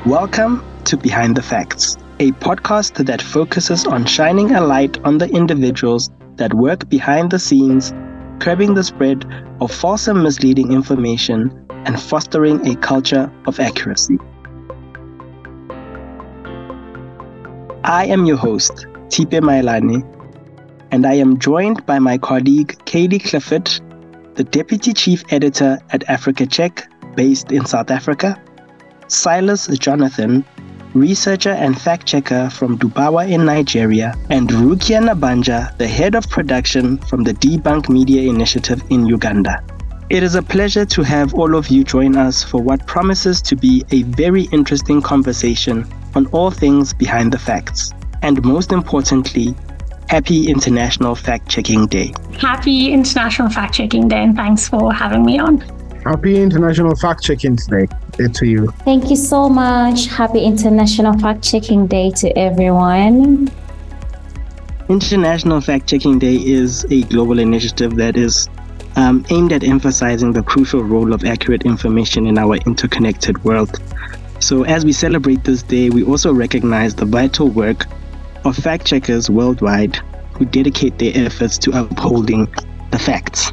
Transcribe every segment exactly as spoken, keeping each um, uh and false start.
Welcome to Behind the Facts, a podcast that focuses on shining a light on the individuals that work behind the scenes, curbing the spread of false and misleading information, and fostering a culture of accuracy. I am your host, Tipe Mailani, and I am joined by my colleague, Kaylee Clifford, the Deputy Chief Editor at Africa Check, based in South Africa, Silas Jonathan, researcher and fact-checker from Dubawa in Nigeria, and Rukia Nabanja, the head of production from the Debunk Media Initiative in Uganda. It is a pleasure to have all of you join us for what promises to be a very interesting conversation on all things behind the facts. And most importantly, happy International Fact-Checking Day. Happy International Fact-Checking Day, and thanks for having me on. Happy International Fact-Checking Day to you. Thank you so much. Happy International Fact-Checking Day to everyone. International Fact-Checking Day is a global initiative that is um, aimed at emphasizing the crucial role of accurate information in our interconnected world. So as we celebrate this day, we also recognize the vital work of fact-checkers worldwide who dedicate their efforts to upholding the facts.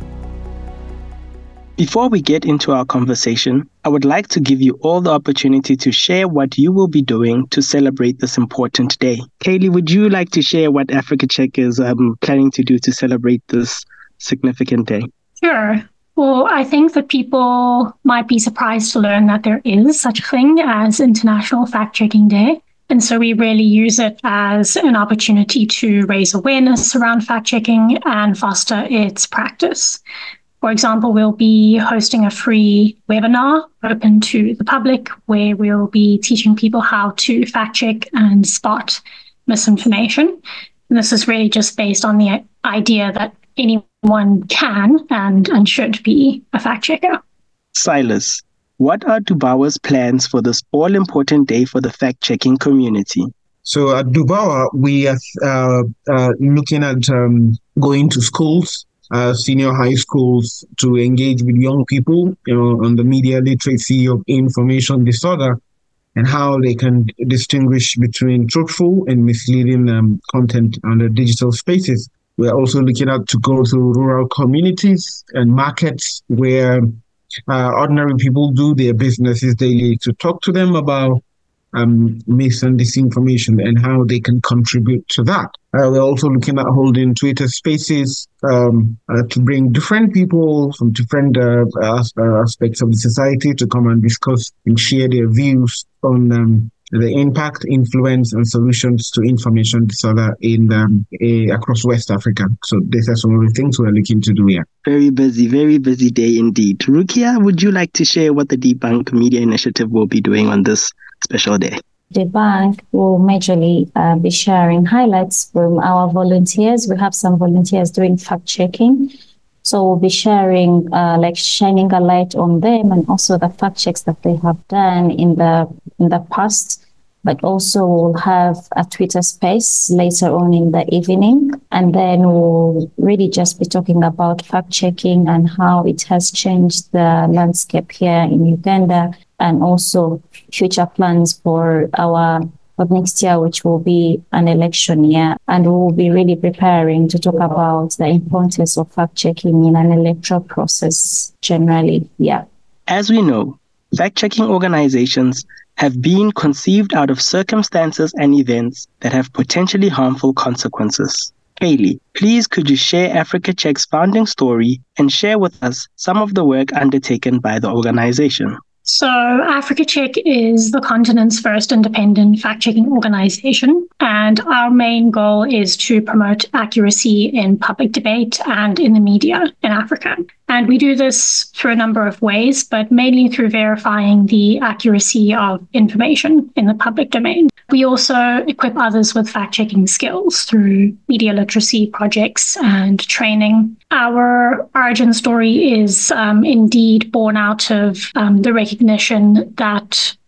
Before we get into our conversation, I would like to give you all the opportunity to share what you will be doing to celebrate this important day. Kaylee, would you like to share what Africa Check is um, planning to do to celebrate this significant day? Sure. Well, I think that people might be surprised to learn that there is such a thing as International Fact-Checking Day. And so we really use it as an opportunity to raise awareness around fact-checking and foster its practice. For example, we'll be hosting a free webinar open to the public where we'll be teaching people how to fact-check and spot misinformation. And this is really just based on the idea that anyone can and, and should be a fact-checker. Silas, what are Dubawa's plans for this all-important day for the fact-checking community? So at Dubawa, we are uh, uh, looking at um, going to schools, Uh, senior high schools, to engage with young people, you know, on the media literacy of information disorder and how they can distinguish between truthful and misleading um, content on the digital spaces. We're also looking at to go to rural communities and markets where uh, ordinary people do their businesses daily, to talk to them about um, mis and disinformation and how they can contribute to that. Uh, we're also looking at holding Twitter spaces um, uh, to bring different people from different uh, uh, aspects of the society to come and discuss and share their views on um, the impact, influence, and solutions to information disorder in um, a, across West Africa. So these are some of the things we're looking to do here. Very busy, very busy day indeed. Rukia, would you like to share what the Debunk Media Initiative will be doing on this special day? Debunk will majorly uh, be sharing highlights from our volunteers. We have some volunteers doing fact-checking. So we'll be sharing, uh, like shining a light on them and also the fact checks that they have done in the in the past. But also we'll have a Twitter space later on in the evening. And then we'll really just be talking about fact-checking and how it has changed the landscape here in Uganda, and also future plans for our for next year, which will be an election year. And we will be really preparing to talk about the importance of fact-checking in an electoral process generally. Yeah. As we know, fact-checking organizations have been conceived out of circumstances and events that have potentially harmful consequences. Kaylee, please could you share Africa Check's founding story and share with us some of the work undertaken by the organization? So Africa Check is the continent's first independent fact-checking organization, and our main goal is to promote accuracy in public debate and in the media in Africa. And we do this through a number of ways, but mainly through verifying the accuracy of information in the public domain. We also equip others with fact-checking skills through media literacy projects and training. Our origin story is um, indeed born out of um, the recognition that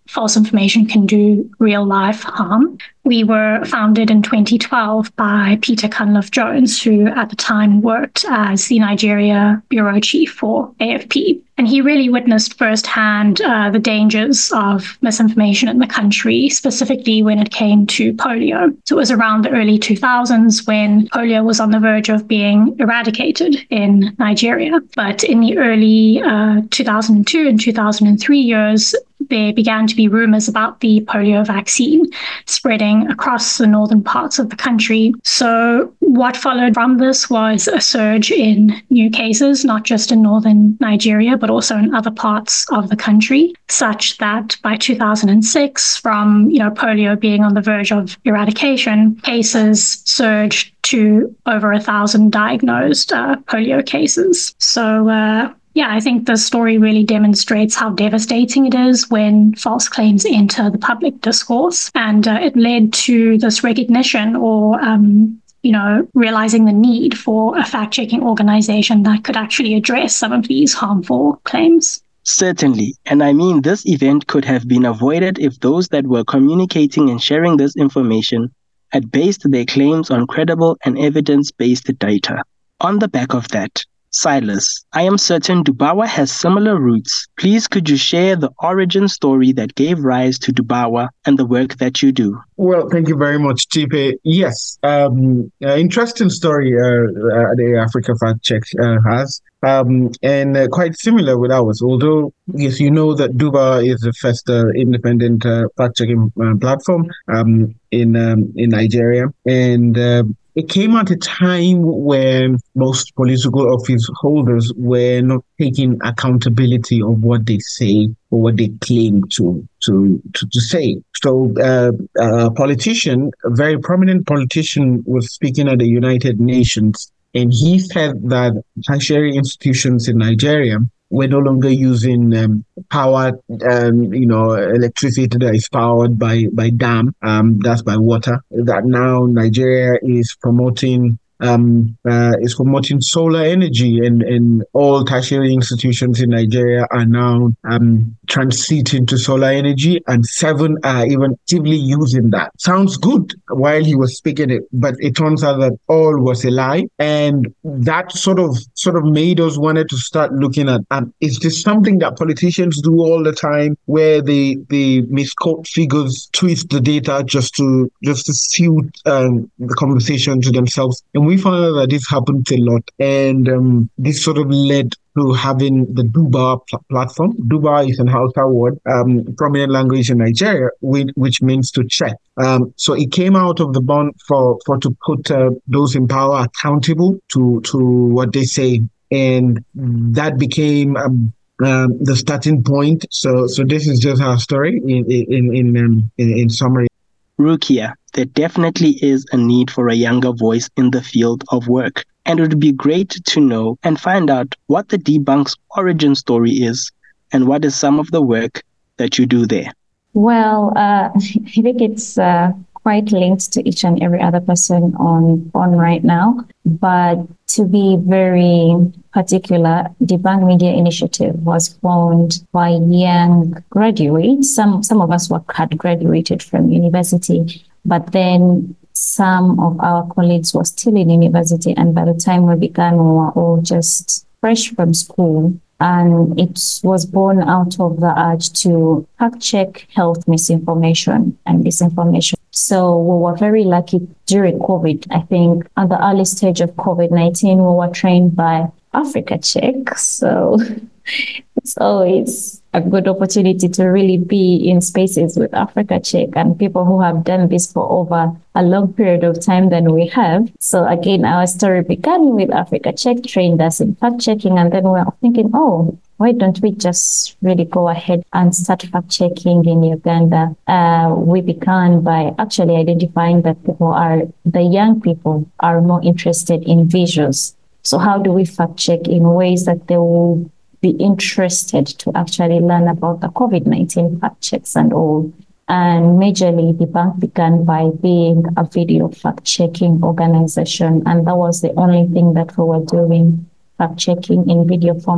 false information can do real life harm. We were founded in twenty twelve by Peter Cunliffe Jones, who at the time worked as the Nigeria bureau chief for A F P. And he really witnessed firsthand uh, the dangers of misinformation in the country, specifically when it came to polio. So it was around the early two thousands when polio was on the verge of being eradicated in Nigeria. But in the early uh, two thousand two and two thousand three years, there began to be rumors about the polio vaccine spreading across the northern parts of the country. So what followed from this was a surge in new cases, not just in northern Nigeria, but also in other parts of the country, such that by two thousand six, from you know polio being on the verge of eradication, cases surged to over a thousand diagnosed uh, polio cases. So uh, Yeah, I think the story really demonstrates how devastating it is when false claims enter the public discourse. And uh, it led to this recognition or, um, you know, realizing the need for a fact-checking organization that could actually address some of these harmful claims. Certainly. And I mean, this event could have been avoided if those that were communicating and sharing this information had based their claims on credible and evidence-based data. On the back of that, Silas, I am certain Dubawa has similar roots. Please could you share the origin story that gave rise to Dubawa and the work that you do? Well, thank you very much, Tipe. Yes, um, uh, interesting story uh, uh, the Africa Fact Check uh, has. Um, and uh, quite similar with ours, although, yes, you know that Dubawa is the first uh, independent uh, fact-checking uh, platform um, in um, in Nigeria. And uh, it came at a time when most political office holders were not taking accountability of what they say or what they claim to to to, to say. So uh, a politician, a very prominent politician, was speaking at the United Nations, and he said that tertiary institutions in Nigeria were no longer using um, power, um, you know, electricity that is powered by, by dam, um, that's by water, that now Nigeria is promoting um, uh, is promoting solar energy, and, and all tertiary institutions in Nigeria are now um, transiting to solar energy, and seven are even actively using that. Sounds good while he was speaking it, but it turns out that all was a lie, and that sort of sort of made us wanted to start looking at, um, is this something that politicians do all the time, where they they misquote figures, twist the data just to just to suit um, the conversation to themselves? And we found out that this happens a lot, and um, this sort of led to having the Dubawa pl- platform. Dubawa is an Hausa word, um, prominent language in Nigeria, which, which means to check. Um, so it came out of the bond for, for to put uh, those in power accountable to, to what they say. And that became um, um, the starting point. So so this is just our story in, in, in, um, in, in summary. Rukia, there definitely is a need for a younger voice in the field of work, and it would be great to know and find out what the Debunk's origin story is and what is some of the work that you do there. Well, uh, I think it's uh, quite linked to each and every other person on, on right now, but to be very particular, Debunk Media Initiative was formed by young graduates. Some some of us were, had graduated from university, but then some of our colleagues were still in university, and by the time we began, we were all just fresh from school. And it was born out of the urge to fact-check health misinformation and disinformation. So we were very lucky during COVID. I think at the early stage of COVID nineteen, we were trained by Africa Check. So it's always a good opportunity to really be in spaces with Africa Check and people who have done this for over a long period of time than we have. So again, our story began with Africa Check, trained us in fact checking, and then we were thinking, oh, why don't we just really go ahead and start fact checking in Uganda? Uh, we began by actually identifying that people are, the young people are more interested in visuals. So how do we fact check in ways that they will be interested to actually learn about the COVID nineteen fact checks and all? And majorly, Debunk began by being a video fact-checking organization, and that was the only thing that we were doing, fact-checking in video format.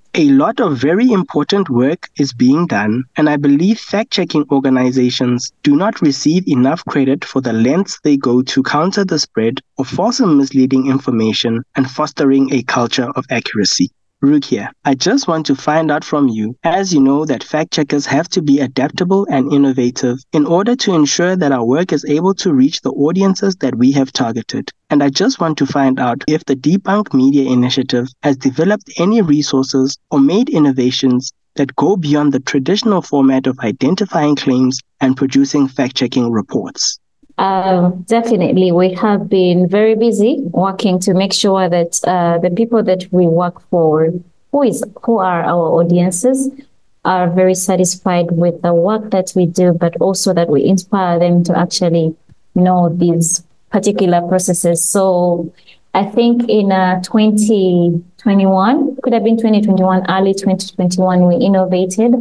A lot of very important work is being done, and I believe fact-checking organizations do not receive enough credit for the lengths they go to counter the spread of false and misleading information and fostering a culture of accuracy. Rukia, I just want to find out from you, as you know that fact-checkers have to be adaptable and innovative in order to ensure that our work is able to reach the audiences that we have targeted. And I just want to find out if the Debunk Media Initiative has developed any resources or made innovations that go beyond the traditional format of identifying claims and producing fact-checking reports. Um, definitely, we have been very busy working to make sure that uh, the people that we work for, who is who are our audiences, are very satisfied with the work that we do, but also that we inspire them to actually know these particular processes. So I think in uh, twenty twenty-one, could have been twenty twenty-one, early twenty twenty-one, we innovated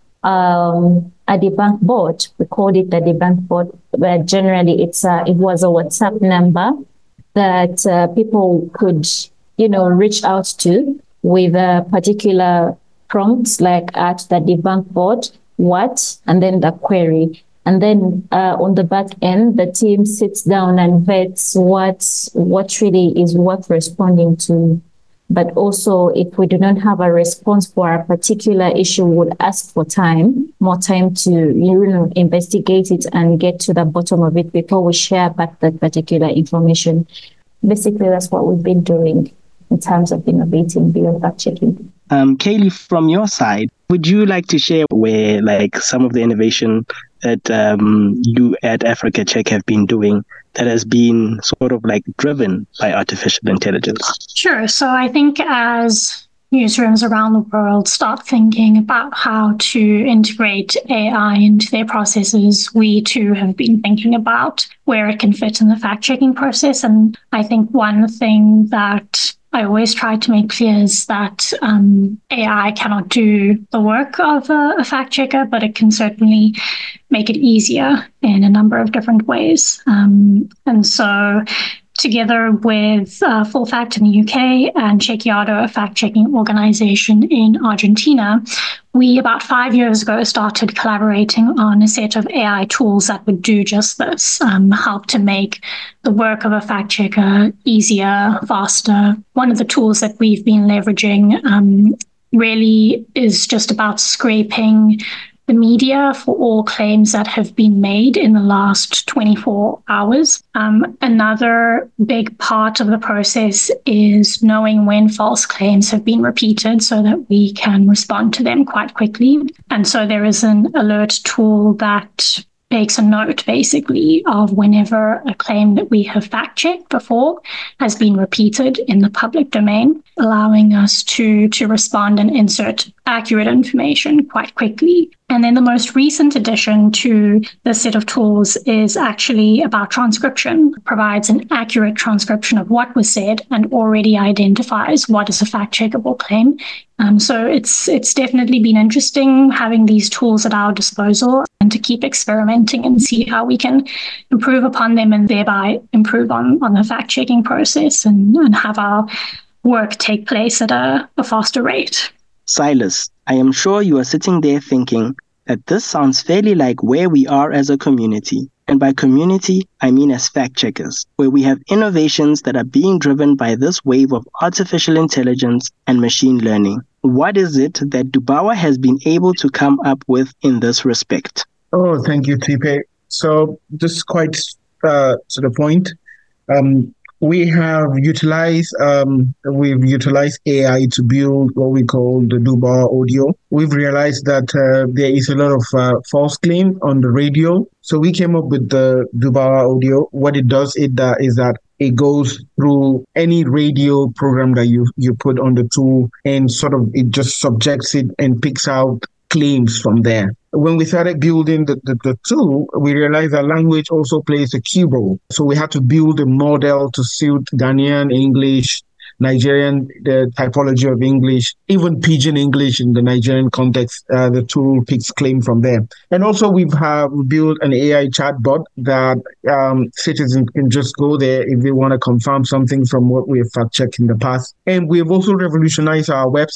um, a debunk board. We called it the debunk board, but generally it's a, it was a WhatsApp number that uh, people could, you know, reach out to with a particular prompts like at the debunk board, what, and then the query. And then uh, on the back end, the team sits down and vets what, what really is worth responding to. But also, if we do not have a response for a particular issue, we would ask for time, more time to you know, investigate it and get to the bottom of it before we share back that particular information. Basically, that's what we've been doing in terms of innovating beyond fact-checking. Um, Kaylee, from your side, would you like to share where, like, some of the innovation that um, you at Africa Check have been doing that has been sort of like driven by artificial intelligence? Sure. So I think as newsrooms around the world start thinking about how to integrate A I into their processes, we too have been thinking about where it can fit in the fact-checking process. And I think one thing that I always try to make clear is that um, A I cannot do the work of a, a fact checker, but it can certainly make it easier in a number of different ways. Um, and so together with uh, Full Fact in the U K and Chequeado, a fact-checking organization in Argentina, we about five years ago started collaborating on a set of A I tools that would do just this, um, help to make the work of a fact-checker easier, faster. One of the tools that we've been leveraging um, really is just about scraping the media for all claims that have been made in the last twenty-four hours. Um, another big part of the process is knowing when false claims have been repeated so that we can respond to them quite quickly. And so there is an alert tool that takes a note, basically, of whenever a claim that we have fact-checked before has been repeated in the public domain, allowing us to, to respond and insert accurate information quite quickly. And then the most recent addition to this set of tools is actually about transcription. It provides an accurate transcription of what was said and already identifies what is a fact-checkable claim. Um, so it's it's definitely been interesting having these tools at our disposal and to keep experimenting and see how we can improve upon them and thereby improve on, on the fact-checking process and, and have our work take place at a, a faster rate. Silas, I am sure you are sitting there thinking that this sounds fairly like where we are as a community. And by community, I mean as fact checkers, where we have innovations that are being driven by this wave of artificial intelligence and machine learning. What is it that Dubawa has been able to come up with in this respect? Oh, thank you, Tipe. So just quite uh, to the point. Um, We have utilized um, we've utilized A I to build what we call the Dubawa audio. We've realized that uh, there is a lot of uh, false claim on the radio. So we came up with the Dubawa audio. What it does it uh, is that it goes through any radio program that you, you put on the tool and sort of it just subjects it and picks out claims from there. When we started building the, the, the tool, we realized that language also plays a key role. So we had to build a model to suit Ghanaian English, Nigerian, the typology of English, even Pidgin English in the Nigerian context. Uh, the tool picks claim from there. And also we've have built an A I chatbot that um, citizens can just go there if they want to confirm something from what we have fact-checked in the past. And we've also revolutionized our website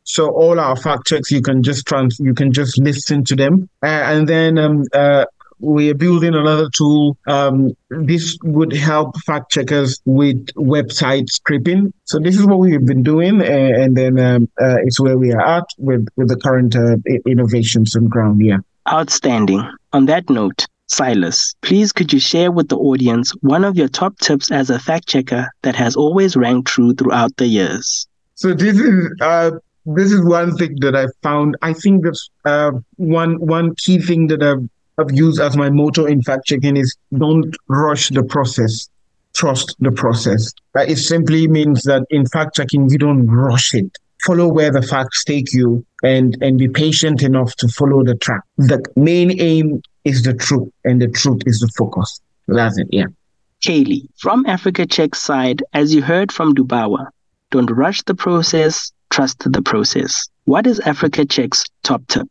So all our fact checks, you can just trans, you can just listen to them, uh, and then um, uh, we're building another tool. Um, this would help fact checkers with website scraping. So this is what we've been doing, uh, and then um, uh, it's where we are at with with the current uh, innovations on ground here. Outstanding. On that note, Silas, please could you share with the audience one of your top tips as a fact checker that has always rang true throughout the years? So this is uh, this is one thing that I found. I think that's uh, one one key thing that I've, I've used as my motto in fact checking is don't rush the process, trust the process. Uh, it simply means that in fact checking you don't rush it. Follow where the facts take you, and and be patient enough to follow the track. The main aim is the truth, and the truth is the focus. That's it, yeah. Kaylee, from Africa Check's side, as you heard from Dubawa, don't rush the process, trust the process. What is Africa Check's top tip?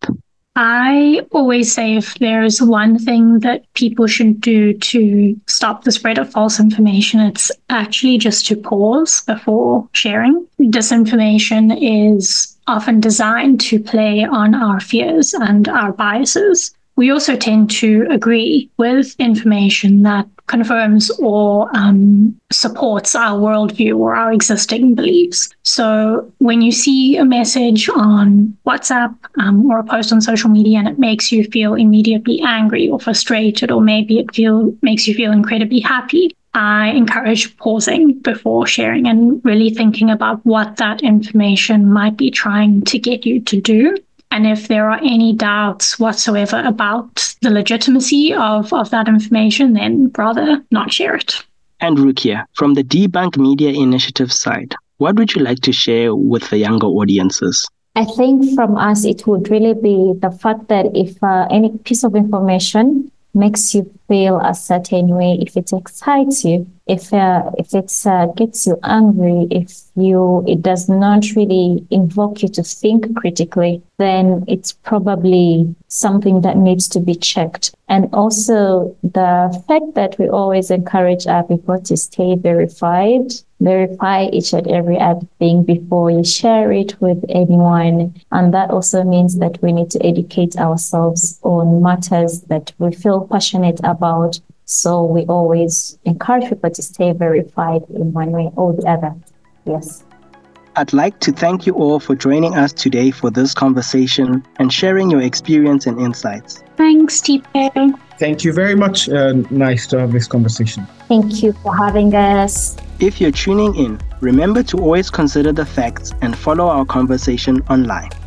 I always say if there's one thing that people should do to stop the spread of false information, it's actually just to pause before sharing. Disinformation is often designed to play on our fears and our biases. We also tend to agree with information that confirms or um, supports our worldview or our existing beliefs. So when you see a message on WhatsApp um, or a post on social media and it makes you feel immediately angry or frustrated, or maybe it feel makes you feel incredibly happy, I encourage pausing before sharing and really thinking about what that information might be trying to get you to do. And if there are any doubts whatsoever about the legitimacy of, of that information, then rather not share it. And Rukia, from the Debunk Media Initiative side, what would you like to share with the younger audiences? I think from us, it would really be the fact that if uh, any piece of information makes you feel a certain way, if it excites you, if uh, if it uh, gets you angry, if you it does not really invoke you to think critically, then it's probably something that needs to be checked. And also the fact that we always encourage our people to stay verified, verify each and every other thing before you share it with anyone. And that also means that we need to educate ourselves on matters that we feel passionate about. So we always encourage people to stay verified in one way or the other. Yes. I'd like to thank you all for joining us today for this conversation and sharing your experience and insights. Thanks, T P. Thank you very much. Uh, nice to have this conversation. Thank you for having us. If you're tuning in, remember to always consider the facts and follow our conversation online.